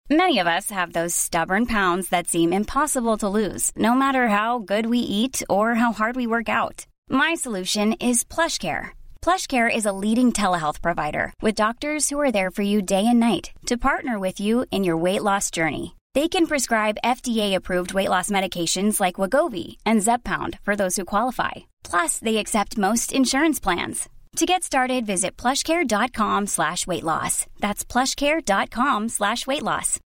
Many of us have those stubborn pounds that seem impossible to lose, no matter how good we eat or how hard we work out. My solution is PlushCare. PlushCare is a leading telehealth provider with doctors who are there for you day and night to partner with you in your weight loss journey. They can prescribe FDA-approved weight loss medications like Wegovy and Zepbound for those who qualify. Plus, they accept most insurance plans. To get started, visit plushcare.com/weightloss. That's plushcare.com/weightloss.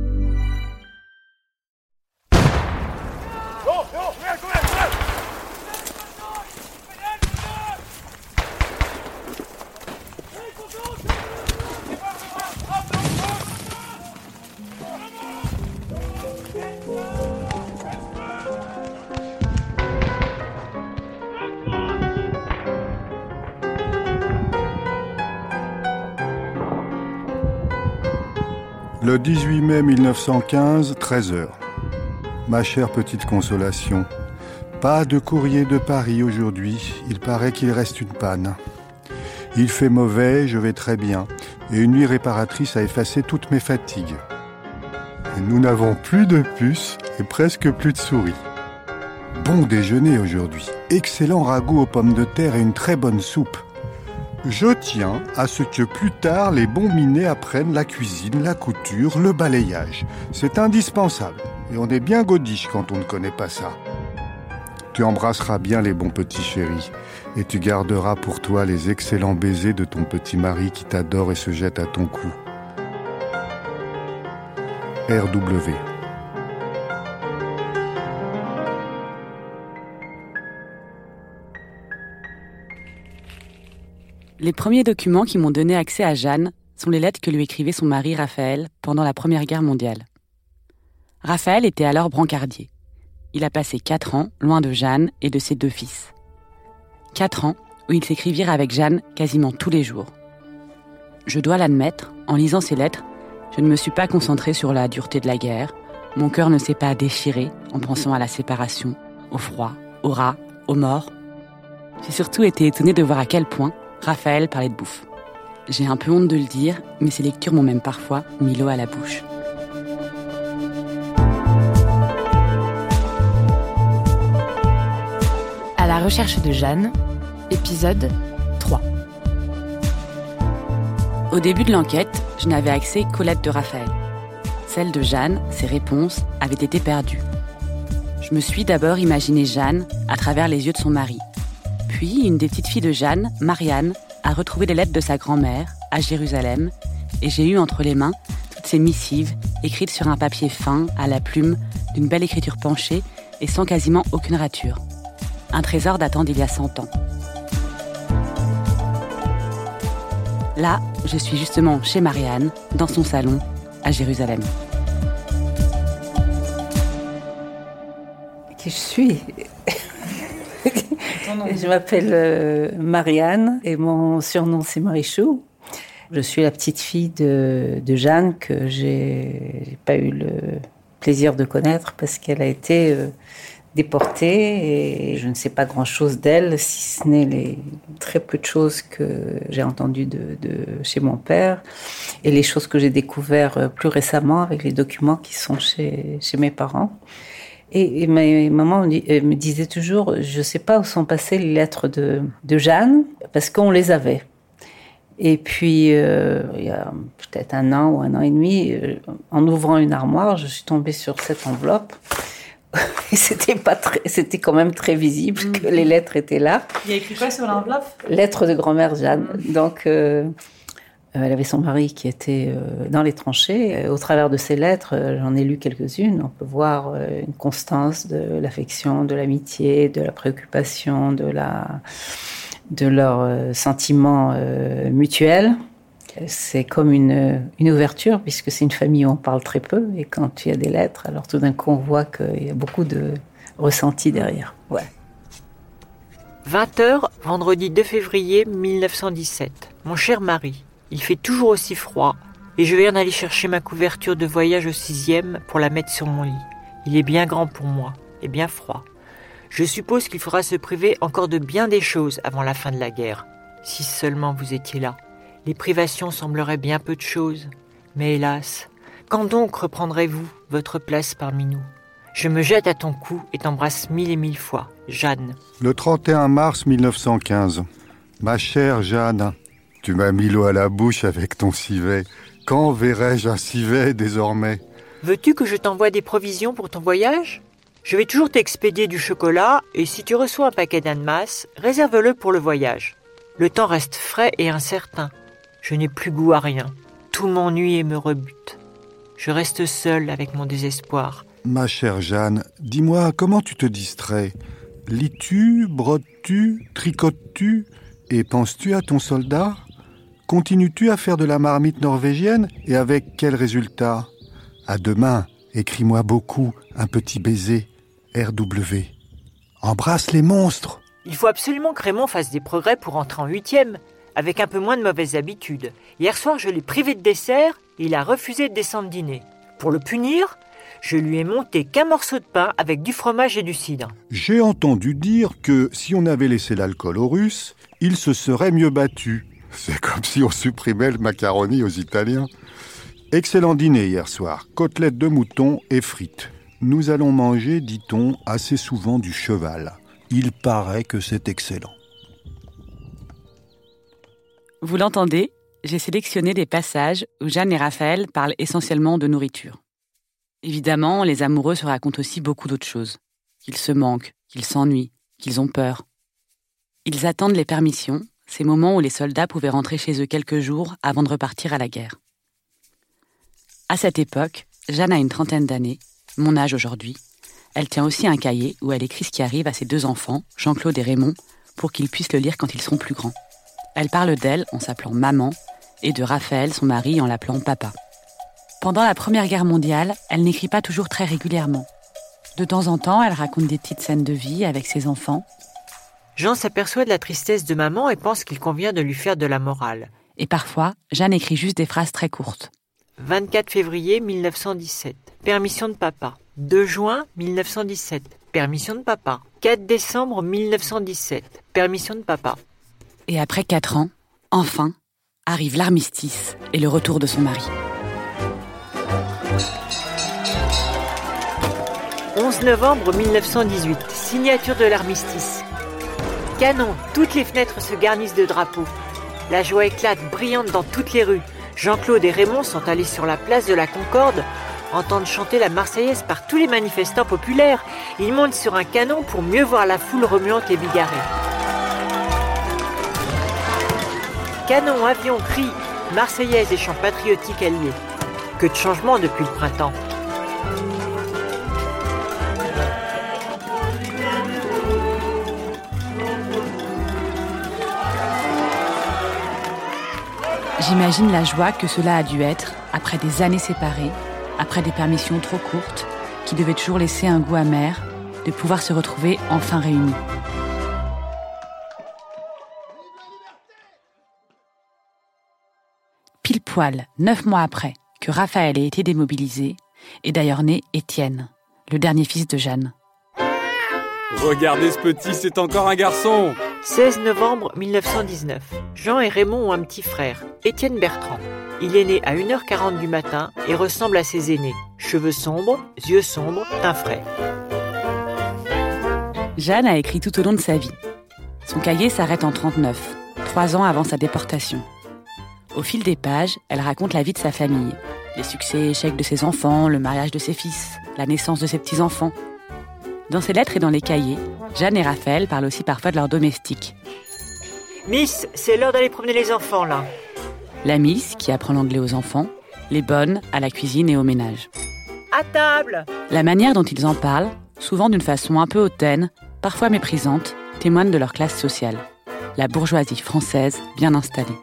Le 18 mai 1915, 13h. Ma chère petite Consolation, pas de courrier de Paris aujourd'hui, il paraît qu'il reste une panne. Il fait mauvais, je vais très bien, et une nuit réparatrice a effacé toutes mes fatigues. Et nous n'avons plus de puces et presque plus de souris. Bon déjeuner aujourd'hui, excellent ragoût aux pommes de terre et une très bonne soupe. Je tiens à ce que plus tard les bons minets apprennent la cuisine, la couture, le balayage. C'est indispensable et on est bien godiche quand on ne connaît pas ça. Tu embrasseras bien les bons petits chéris et tu garderas pour toi les excellents baisers de ton petit mari qui t'adore et se jette à ton cou. R.W. Les premiers documents qui m'ont donné accès à Jeanne sont les lettres que lui écrivait son mari Raphaël pendant la Première Guerre mondiale. Raphaël était alors brancardier. Il a passé 4 ans loin de Jeanne et de ses 2 fils. 4 ans où ils s'écrivirent avec Jeanne quasiment tous les jours. Je dois l'admettre, en lisant ces lettres, je ne me suis pas concentrée sur la dureté de la guerre. Mon cœur ne s'est pas déchiré en pensant à la séparation, au froid, aux rats, aux morts. J'ai surtout été étonnée de voir à quel point Raphaël parlait de bouffe. J'ai un peu honte de le dire, mais ces lectures m'ont même parfois mis l'eau à la bouche. À la recherche de Jeanne, épisode 3. Au début de l'enquête, je n'avais accès qu'aux lettres de Raphaël. Celles de Jeanne, ses réponses, avaient été perdues. Je me suis d'abord imaginé Jeanne à travers les yeux de son mari. Puis, une des petites filles de Jeanne, Marianne, a retrouvé les lettres de sa grand-mère, à Jérusalem, et j'ai eu entre les mains toutes ces missives, écrites sur un papier fin, à la plume, d'une belle écriture penchée et sans quasiment aucune rature. Un trésor datant d'il y a 100 ans. Là, je suis justement chez Marianne, dans son salon, à Jérusalem. Qui je suis ? Je m'appelle Marianne et mon surnom c'est Marichou. Je suis la petite fille de Jeanne que j'ai pas eu le plaisir de connaître parce qu'elle a été déportée et je ne sais pas grand-chose d'elle, si ce n'est les très peu de choses que j'ai entendues de chez mon père et les choses que j'ai découvertes plus récemment avec les documents qui sont chez mes parents. Et ma maman me disait toujours, je ne sais pas où sont passées les lettres de Jeanne, parce qu'on les avait. Et puis, il y a peut-être 1 an ou 1 an et demi, en ouvrant une armoire, je suis tombée sur cette enveloppe. Et c'était quand même très visible que les lettres étaient là. Il y a écrit quoi sur l'enveloppe ? Lettres de grand-mère Jeanne. Donc, elle avait son mari qui était dans les tranchées. Au travers de ces lettres, j'en ai lu quelques-unes. On peut voir une constance de l'affection, de l'amitié, de la préoccupation, de leurs sentiments mutuels. C'est comme une ouverture, puisque c'est une famille où on parle très peu. Et quand il y a des lettres, alors tout d'un coup, on voit qu'il y a beaucoup de ressenti derrière. Ouais. 20h, vendredi 2 février 1917. Mon cher mari, il fait toujours aussi froid et je viens d'aller chercher ma couverture de voyage au 6e pour la mettre sur mon lit. Il est bien grand pour moi et bien froid. Je suppose qu'il faudra se priver encore de bien des choses avant la fin de la guerre. Si seulement vous étiez là. Les privations sembleraient bien peu de choses. Mais hélas, Quand donc reprendrez-vous votre place parmi nous ? Je me jette à ton cou et t'embrasse 1000 et 1000 fois. Jeanne. Le 31 mars 1915. Ma chère Jeanne, tu m'as mis l'eau à la bouche avec ton civet. Quand verrai-je un civet désormais ? Veux-tu que je t'envoie des provisions pour ton voyage ? Je vais toujours t'expédier du chocolat et si tu reçois un paquet d'ananas, réserve-le pour le voyage. Le temps reste frais et incertain. Je n'ai plus goût à rien. Tout m'ennuie et me rebute. Je reste seule avec mon désespoir. Ma chère Jeanne, dis-moi, comment tu te distrais ? Lis-tu, brodes-tu, tricotes-tu et penses-tu à ton soldat ? Continues-tu à faire de la marmite norvégienne et avec quel résultat ? À demain, écris-moi beaucoup, un petit baiser, RW. Embrasse les monstres ! Il faut absolument que Raymond fasse des progrès pour entrer en 8e, avec un peu moins de mauvaises habitudes. Hier soir, je l'ai privé de dessert et il a refusé de descendre dîner. Pour le punir, je lui ai monté qu'un morceau de pain avec du fromage et du cidre. J'ai entendu dire que si on avait laissé l'alcool aux Russes, ils se seraient mieux battus. C'est comme si on supprimait le macaroni aux Italiens. Excellent dîner hier soir, côtelettes de mouton et frites. Nous allons manger, dit-on, assez souvent du cheval. Il paraît que c'est excellent. Vous l'entendez ? J'ai sélectionné des passages où Jeanne et Raphaël parlent essentiellement de nourriture. Évidemment, les amoureux se racontent aussi beaucoup d'autres choses. Qu'ils se manquent, qu'ils s'ennuient, qu'ils ont peur. Ils attendent les permissions, ces moments où les soldats pouvaient rentrer chez eux quelques jours avant de repartir à la guerre. À cette époque, Jeanne a une 30aine d'années, mon âge aujourd'hui. Elle tient aussi un cahier où elle écrit ce qui arrive à ses 2 enfants, Jean-Claude et Raymond, pour qu'ils puissent le lire quand ils seront plus grands. Elle parle d'elle en s'appelant maman et de Raphaël, son mari, en l'appelant papa. Pendant la Première Guerre mondiale, elle n'écrit pas toujours très régulièrement. De temps en temps, elle raconte des petites scènes de vie avec ses enfants. Jean s'aperçoit de la tristesse de maman et pense qu'il convient de lui faire de la morale. Et parfois, Jeanne écrit juste des phrases très courtes. 24 février 1917. Permission de papa. 2 juin 1917. Permission de papa. 4 décembre 1917. Permission de papa. Et après 4 ans, enfin, arrive l'armistice et le retour de son mari. 11 novembre 1918. Signature de l'armistice. Canon, toutes les fenêtres se garnissent de drapeaux. La joie éclate, brillante dans toutes les rues. Jean-Claude et Raymond sont allés sur la place de la Concorde, entendre chanter la Marseillaise par tous les manifestants populaires. Ils montent sur un canon pour mieux voir la foule remuante et bigarrée. Canon, avion, cris, Marseillaise et chants patriotiques alliés. Que de changements depuis le printemps. J'imagine la joie que cela a dû être, après des années séparées, après des permissions trop courtes, qui devaient toujours laisser un goût amer, de pouvoir se retrouver enfin réunis. Pile poil, 9 mois après que Raphaël ait été démobilisé, est d'ailleurs né Étienne, le dernier fils de Jeanne. Regardez ce petit, c'est encore un garçon. 16 novembre 1919. Jean et Raymond ont un petit frère, Étienne Bertrand. Il est né à 1h40 du matin et ressemble à ses aînés. Cheveux sombres, yeux sombres, teint frais. Jeanne a écrit tout au long de sa vie. Son cahier s'arrête en 1939, 3 ans avant sa déportation. Au fil des pages, elle raconte la vie de sa famille, les succès et échecs de ses enfants, le mariage de ses fils, la naissance de ses petits-enfants. Dans ses lettres et dans les cahiers, Jeanne et Raphaël parlent aussi parfois de leurs domestiques. Miss, c'est l'heure d'aller promener les enfants, là. La Miss, qui apprend l'anglais aux enfants, les bonnes à la cuisine et au ménage. À table! La manière dont ils en parlent, souvent d'une façon un peu hautaine, parfois méprisante, témoigne de leur classe sociale. La bourgeoisie française bien installée.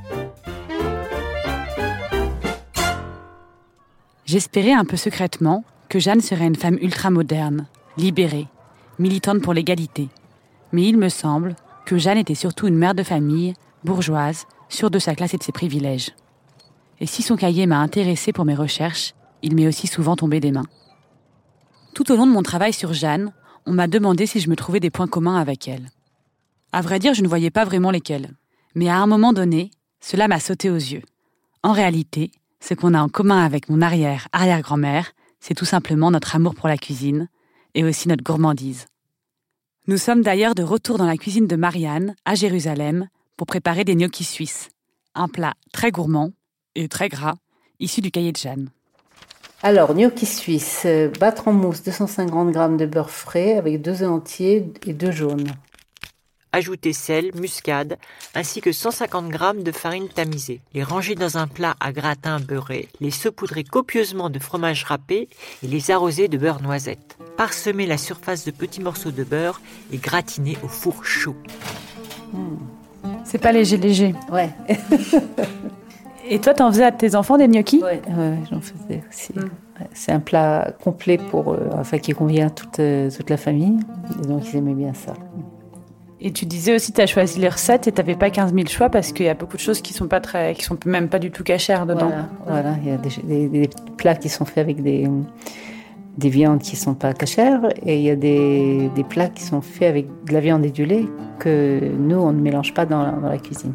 J'espérais un peu secrètement que Jeanne serait une femme ultra-moderne, libérée, militante pour l'égalité. Mais il me semble que Jeanne était surtout une mère de famille, bourgeoise, sûre de sa classe et de ses privilèges. Et si son cahier m'a intéressée pour mes recherches, il m'est aussi souvent tombé des mains. Tout au long de mon travail sur Jeanne, on m'a demandé si je me trouvais des points communs avec elle. À vrai dire, je ne voyais pas vraiment lesquels. Mais à un moment donné, cela m'a sauté aux yeux. En réalité, Ce qu'on a en commun avec mon arrière-grand-mère, c'est tout simplement notre amour pour la cuisine et aussi notre gourmandise. Nous sommes d'ailleurs de retour dans la cuisine de Marianne, à Jérusalem, pour préparer des gnocchis suisses. Un plat très gourmand et très gras, issu du cahier de Jeanne. Alors, gnocchi suisse, battre en mousse 250 g de beurre frais avec 2 œufs entiers et 2 jaunes. Ajoutez sel, muscade, ainsi que 150 g de farine tamisée. Les ranger dans un plat à gratin beurré, les saupoudrer copieusement de fromage râpé et les arroser de beurre noisette. Parsemer la surface de petits morceaux de beurre et gratiner au four chaud. C'est pas léger. Ouais. Et toi, t'en faisais à tes enfants des gnocchis ? Ouais, j'en faisais aussi. Ouais, c'est un plat complet qui convient à toute la famille. Et donc, ils aimaient bien ça. Et tu disais aussi que tu as choisi les recettes et tu n'avais pas 15 000 choix parce qu'il y a beaucoup de choses qui sont même pas du tout cachères dedans. Voilà. Il y a des plats qui sont faits avec des viandes qui ne sont pas cachères et il y a des plats qui sont faits avec de la viande et du lait que nous, on ne mélange pas dans la cuisine.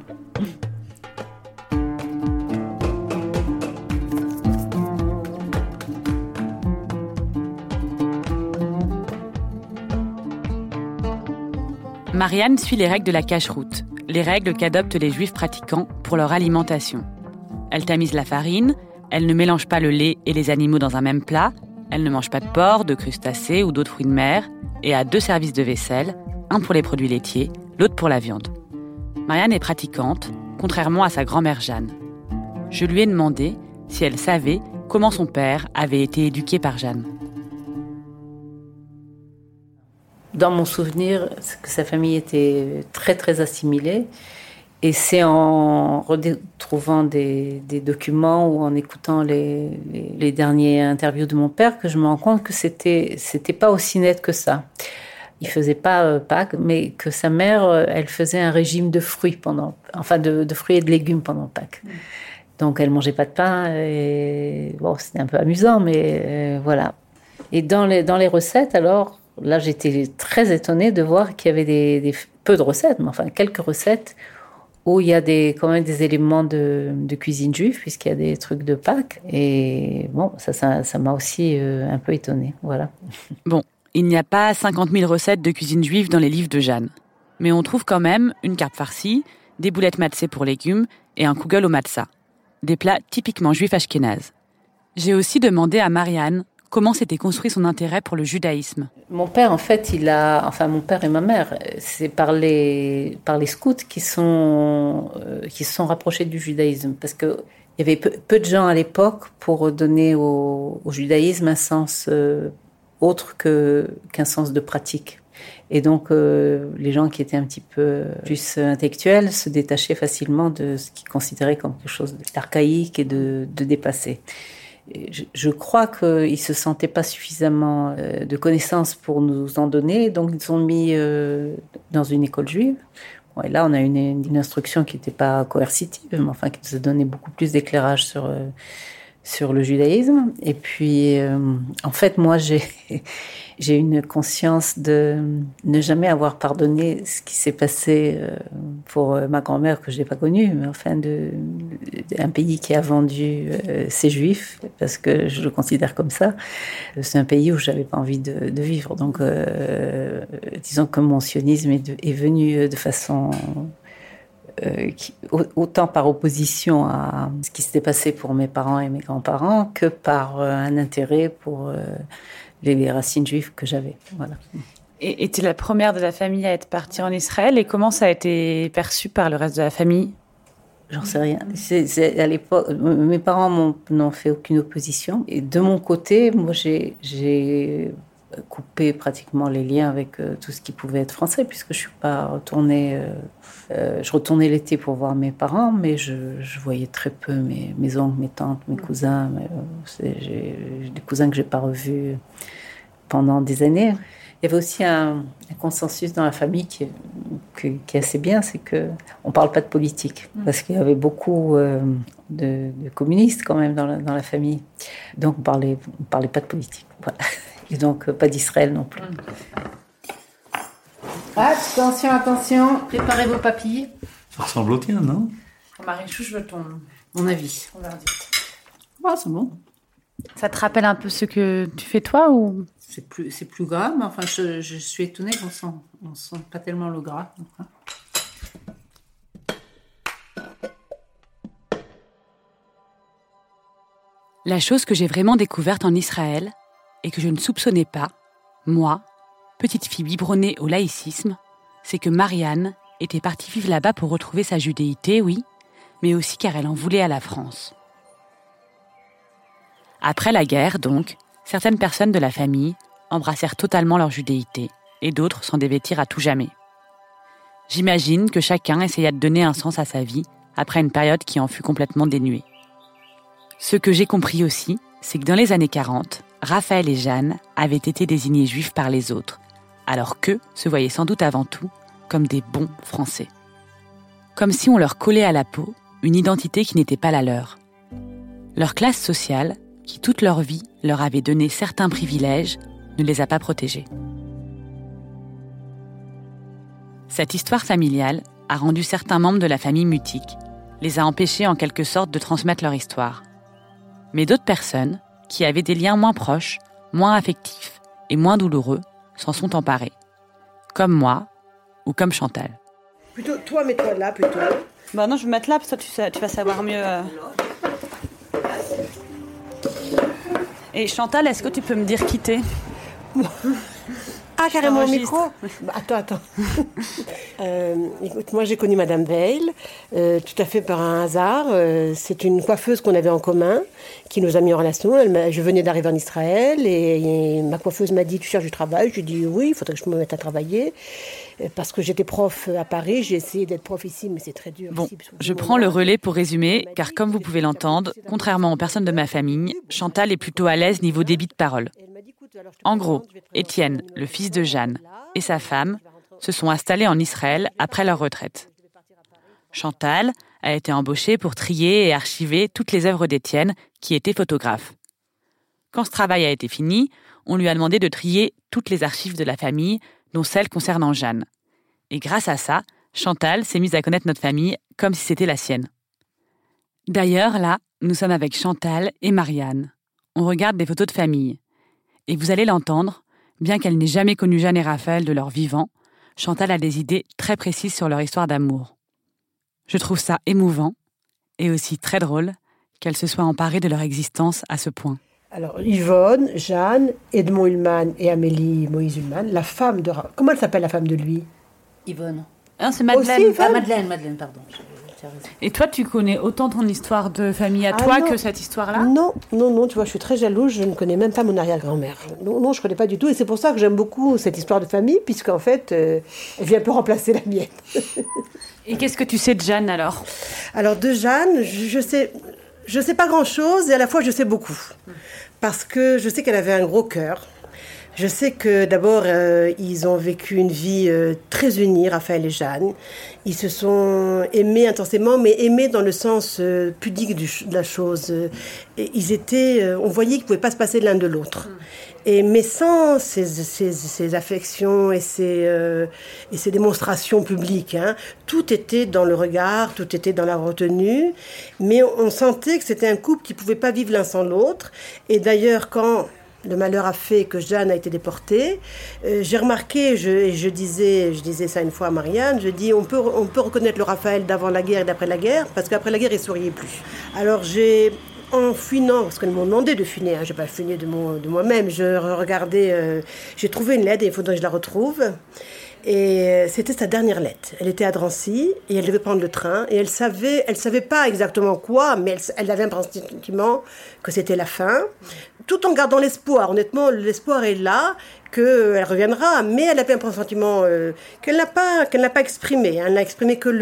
Marianne suit les règles de la cacheroute, les règles qu'adoptent les juifs pratiquants pour leur alimentation. Elle tamise la farine, elle ne mélange pas le lait et les animaux dans un même plat, elle ne mange pas de porc, de crustacés ou d'autres fruits de mer, et a 2 services de vaisselle, un pour les produits laitiers, l'autre pour la viande. Marianne est pratiquante, contrairement à sa grand-mère Jeanne. Je lui ai demandé si elle savait comment son père avait été éduqué par Jeanne. Dans mon souvenir, que sa famille était très, très assimilée. Et c'est en retrouvant des documents ou en écoutant les dernières interviews de mon père que je me rends compte que c'était pas aussi net que ça. Il faisait pas Pâques, mais que sa mère, elle faisait un régime de fruits de fruits et de légumes pendant Pâques. Donc elle mangeait pas de pain. Et bon, c'était un peu amusant, mais voilà. Et dans les recettes, alors. Là, j'étais très étonnée de voir qu'il y avait peu de recettes, mais enfin quelques recettes où il y a quand même des éléments de cuisine juive, puisqu'il y a des trucs de Pâques. Et bon, ça m'a aussi un peu étonnée, voilà. Bon, il n'y a pas 50 000 recettes de cuisine juive dans les livres de Jeanne. Mais on trouve quand même une carte farcie, des boulettes matzeh pour légumes et un kugel au matzah. Des plats typiquement juifs ashkénazes. J'ai aussi demandé à Marianne comment s'était construit son intérêt pour le judaïsme. Mon père, en fait, mon père et ma mère, c'est par les scouts qui se sont rapprochés du judaïsme. Parce qu'il y avait peu de gens à l'époque pour donner au judaïsme un sens autre qu'un sens de pratique. Et donc, les gens qui étaient un petit peu plus intellectuels se détachaient facilement de ce qu'ils considéraient comme quelque chose d'archaïque et de dépassé. Je crois qu'ils ne se sentaient pas suffisamment de connaissances pour nous en donner, donc ils sont mis dans une école juive. Bon, et là, on a une instruction qui n'était pas coercitive, mais enfin qui nous a donné beaucoup plus d'éclairage sur le judaïsme. Et puis, en fait, moi, j'ai une conscience de ne jamais avoir pardonné ce qui s'est passé pour ma grand-mère que je n'ai pas connue, mais enfin un pays qui a vendu ses juifs, parce que je le considère comme ça. C'est un pays où je n'avais pas envie de vivre. Donc, disons que mon sionisme est venu de façon... autant par opposition à ce qui s'était passé pour mes parents et mes grands-parents que par un intérêt pour les racines juives que j'avais. Voilà. Et tu es la première de la famille à être partie en Israël, et comment ça a été perçu par le reste de la famille ? J'en sais rien. À l'époque, mes parents n'ont fait aucune opposition. Et de mon côté, moi, j'ai coupé pratiquement les liens avec tout ce qui pouvait être français, puisque je suis pas retournée. Je retournais l'été pour voir mes parents, mais je voyais très peu mes oncles, mes tantes, mes cousins. J'ai des cousins que j'ai pas revus pendant des années. Il y avait aussi un consensus dans la famille qui est assez bien, c'est qu'on parle pas de politique, parce qu'il y avait beaucoup de communistes quand même dans la famille. Donc on parlait pas de politique. Voilà. Et donc pas d'Israël non plus. Attention, préparez vos papilles. Ça ressemble au tien, non ? Marie-Chou, je veux ton Mon avis. verdict. Ah, c'est bon. Ça te rappelle un peu ce que tu fais toi ou... C'est plus gras, mais enfin, je suis étonnée qu'on sent pas tellement le gras. Enfin. La chose que j'ai vraiment découverte en Israël et que je ne soupçonnais pas, moi, petite fille biberonnée au laïcisme, c'est que Marianne était partie vivre là-bas pour retrouver sa judéité, oui, mais aussi car elle en voulait à la France. Après la guerre, donc, certaines personnes de la famille embrassèrent totalement leur judéité et d'autres s'en dévêtirent à tout jamais. J'imagine que chacun essaya de donner un sens à sa vie après une période qui en fut complètement dénuée. Ce que j'ai compris aussi, c'est que dans les années 40, Raphaël et Jeanne avaient été désignés juifs par les autres, alors qu'eux se voyaient sans doute avant tout comme des bons Français. Comme si on leur collait à la peau une identité qui n'était pas la leur. Leur classe sociale, qui toute leur vie leur avait donné certains privilèges, ne les a pas protégés. Cette histoire familiale a rendu certains membres de la famille mutique, les a empêchés en quelque sorte de transmettre leur histoire. Mais d'autres personnes, qui avaient des liens moins proches, moins affectifs et moins douloureux, s'en sont emparées. Comme moi, ou comme Chantal. Plutôt, toi, mets-toi là, plutôt. Bah non, je vais me mettre là, parce que tu vas savoir mieux. Et Chantal, est-ce que tu peux me dire qui t'es ? Ah, carrément au micro. Bah, attends. Écoute, moi j'ai connu Madame Veil, tout à fait par un hasard. C'est une coiffeuse qu'on avait en commun, qui nous a mis en relation. Je venais d'arriver en Israël et ma coiffeuse m'a dit « Tu cherches du travail ?» Je lui ai dit « Oui, il faudrait que je me mette à travailler. » Parce que j'étais prof à Paris, j'ai essayé d'être prof ici, mais c'est très dur. Bon, ici, je prends le relais pour résumer, car comme vous pouvez l'entendre, contrairement aux personnes de ma famille, Chantal est plutôt à l'aise niveau débit de parole. En gros, Étienne, le fils de Jeanne, et sa femme se sont installés en Israël après leur retraite. Chantal a été embauchée pour trier et archiver toutes les œuvres d'Étienne, qui était photographe. Quand ce travail a été fini, on lui a demandé de trier toutes les archives de la famille, dont celles concernant Jeanne. Et grâce à ça, Chantal s'est mise à connaître notre famille comme si c'était la sienne. D'ailleurs, là, nous sommes avec Chantal et Marianne. On regarde des photos de famille. Et vous allez l'entendre, bien qu'elle n'ait jamais connu Jeanne et Raphaël de leur vivant, Chantal a des idées très précises sur leur histoire d'amour. Je trouve ça émouvant et aussi très drôle qu'elle se soit emparée de leur existence à ce point. Alors, Yvonne, Jeanne, Edmond Ullmann et Amélie Moïse Ullmann, la femme de... Comment elle s'appelle, la femme de lui ? Yvonne. Ah, c'est Madeleine. Aussi, Madeleine, pardon. Et toi, tu connais autant ton histoire de famille à toi que cette histoire-là ? Non, tu vois, je suis très jalouse, je ne connais même pas mon arrière-grand-mère. Non, je ne connais pas du tout, et c'est pour ça que j'aime beaucoup cette histoire de famille, puisqu'en fait, elle vient un peu remplacer la mienne. Et qu'est-ce que tu sais de Jeanne, alors ? Alors, de Jeanne, je sais pas grand-chose, et à la fois, je sais beaucoup. Parce que je sais qu'elle avait un gros cœur. Je sais que d'abord, ils ont vécu une vie très unie, Raphaël et Jeanne. Ils se sont aimés intensément, mais aimés dans le sens pudique de la chose. Et ils étaient, on voyait qu'ils ne pouvaient pas se passer l'un de l'autre. Mais sans ces affections et ces démonstrations publiques, hein. Tout était dans le regard, tout était dans la retenue. Mais on sentait que c'était un couple qui ne pouvait pas vivre l'un sans l'autre. Et d'ailleurs, quand... le malheur a fait que Jeanne a été déportée. J'ai remarqué, je disais ça une fois à Marianne, je dis on peut reconnaître le Raphaël d'avant la guerre et d'après la guerre, parce qu'après la guerre, il ne souriait plus. Alors en fouinant, parce qu'elles m'ont demandé de fouiner, hein, je n'ai pas fouiné de moi-même, je regardais, j'ai trouvé une lettre et il faudrait que je la retrouve. Et c'était sa dernière lettre. Elle était à Drancy et elle devait prendre le train. Et elle savait pas exactement quoi, mais elle avait un pressentiment que c'était la fin. Tout en gardant l'espoir. Honnêtement, l'espoir est là, qu'elle reviendra. Mais elle avait un pressentiment qu'elle n'a pas exprimé. Elle n'a exprimé que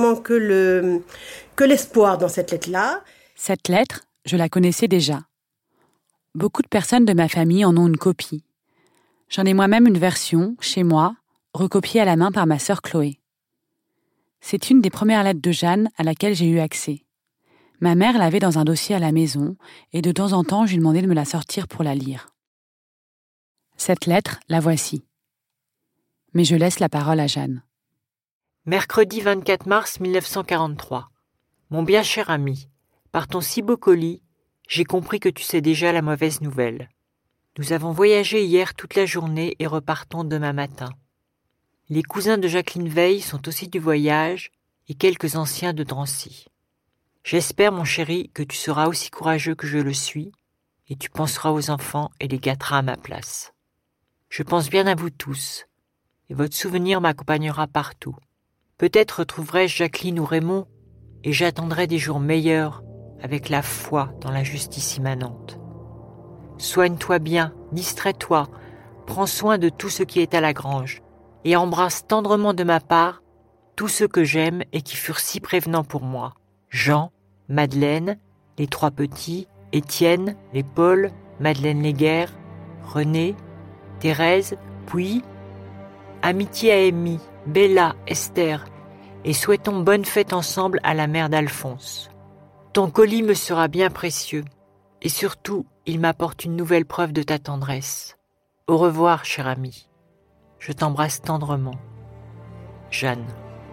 l'espoir dans cette lettre-là. Cette lettre, je la connaissais déjà. Beaucoup de personnes de ma famille en ont une copie. J'en ai moi-même une version, chez moi, recopiée à la main par ma sœur Chloé. C'est une des premières lettres de Jeanne à laquelle j'ai eu accès. Ma mère l'avait dans un dossier à la maison et de temps en temps, je lui demandais de me la sortir pour la lire. Cette lettre, la voici. Mais je laisse la parole à Jeanne. Mercredi 24 mars 1943. Mon bien cher ami, par ton si beau colis, j'ai compris que tu sais déjà la mauvaise nouvelle. Nous avons voyagé hier toute la journée et repartons demain matin. Les cousins de Jacqueline Veil sont aussi du voyage et quelques anciens de Drancy. J'espère, mon chéri, que tu seras aussi courageux que je le suis et tu penseras aux enfants et les gâteras à ma place. Je pense bien à vous tous et votre souvenir m'accompagnera partout. Peut-être retrouverai-je Jacqueline ou Raymond et j'attendrai des jours meilleurs avec la foi dans la justice immanente. Soigne-toi bien, distrais-toi, prends soin de tout ce qui est à la grange et embrasse tendrement de ma part tous ceux que j'aime et qui furent si prévenants pour moi. Jean, Madeleine, les 3 petits, Étienne, les Paul, Madeleine Léguerre, René, Thérèse, puis amitié à Amy, Bella, Esther, et souhaitons bonne fête ensemble à la mère d'Alphonse. Ton colis me sera bien précieux, et surtout, il m'apporte une nouvelle preuve de ta tendresse. Au revoir, cher ami. Je t'embrasse tendrement. Jeanne.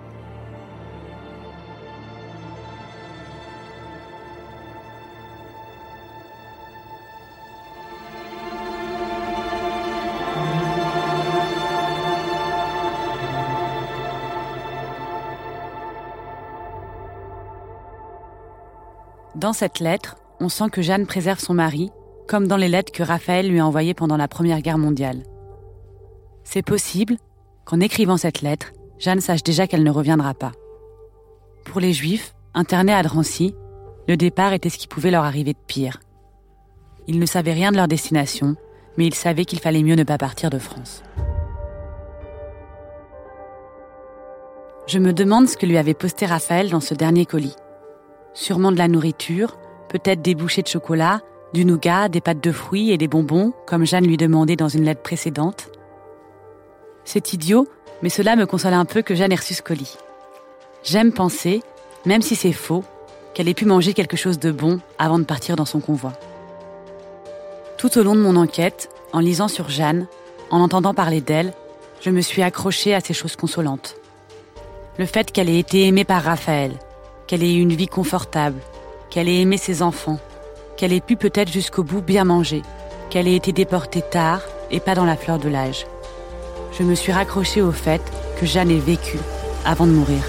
Dans cette lettre, on sent que Jeanne préserve son mari, comme dans les lettres que Raphaël lui a envoyées pendant la Première Guerre mondiale. C'est possible qu'en écrivant cette lettre, Jeanne sache déjà qu'elle ne reviendra pas. Pour les Juifs, internés à Drancy, le départ était ce qui pouvait leur arriver de pire. Ils ne savaient rien de leur destination, mais ils savaient qu'il fallait mieux ne pas partir de France. Je me demande ce que lui avait posté Raphaël dans ce dernier colis. Sûrement de la nourriture, peut-être des bouchées de chocolat, du nougat, des pâtes de fruits et des bonbons, comme Jeanne lui demandait dans une lettre précédente. C'est idiot, mais cela me console un peu que Jeanne ait reçu ce colis. J'aime penser, même si c'est faux, qu'elle ait pu manger quelque chose de bon avant de partir dans son convoi. Tout au long de mon enquête, en lisant sur Jeanne, en entendant parler d'elle, je me suis accrochée à ces choses consolantes. Le fait qu'elle ait été aimée par Raphaël, qu'elle ait eu une vie confortable, qu'elle ait aimé ses enfants, qu'elle ait pu peut-être jusqu'au bout bien manger, qu'elle ait été déportée tard et pas dans la fleur de l'âge. Je me suis raccrochée au fait que Jeanne ait vécu avant de mourir.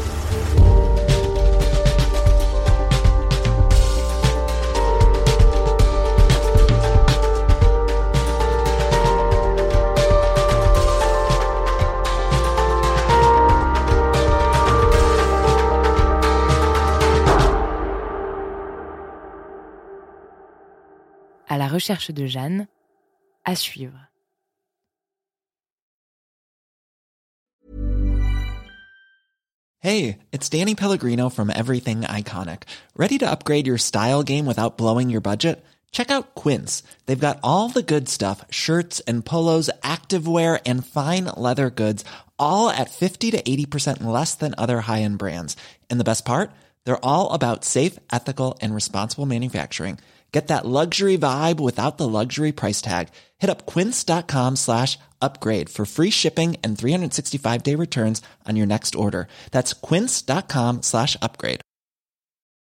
À la recherche de Jeanne, à suivre. Hey, it's Danny Pellegrino from Everything Iconic. Ready to upgrade your style game without blowing your budget? Check out Quince. They've got all the good stuff, shirts and polos, activewear, and fine leather goods, all at 50 to 80% less than other high-end brands. And the best part? They're all about safe, ethical, and responsible manufacturing. Get that luxury vibe without the luxury price tag. Hit up quince.com/upgrade for free shipping and 365-day returns on your next order. That's quince.com/upgrade.